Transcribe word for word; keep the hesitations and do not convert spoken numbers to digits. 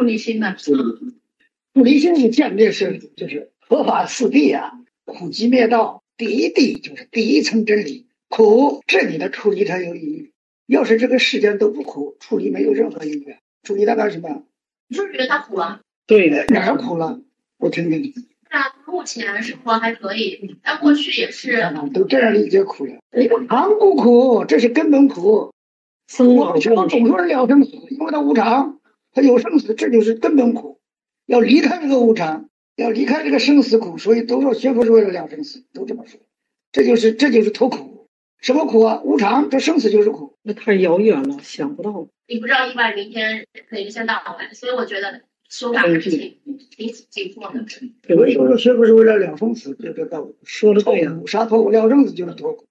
出离心呢？ 出离心是见这是就是佛法四谛啊，苦集灭道，第一谛就是第一层真理。苦这你的出离才有意义。要是这个世间都不苦，出离没有任何意义。出离它干什么？ 你是不是觉得它苦了？ 对的，哪儿苦了？我听听。 那目前生活还可以，但过去也是。 都这样理解苦了。无常不苦，这是根本苦。我们学总说是了生死，因为它无常，它有生死，这就是根本苦。要离开这个无常，要离开这个生死苦，所以都说学佛是为了了生死，都这么说。这就是这就是脱苦。什么苦啊？无常，这生死就是苦。 那太遥远了，想不到。 你不知道意外明天可以先到来，所以我觉得修法还是挺挺紧迫的。 为什么说学佛是为了了生死？这个道理说的对呀， 啥脱苦？了生死就是脱苦。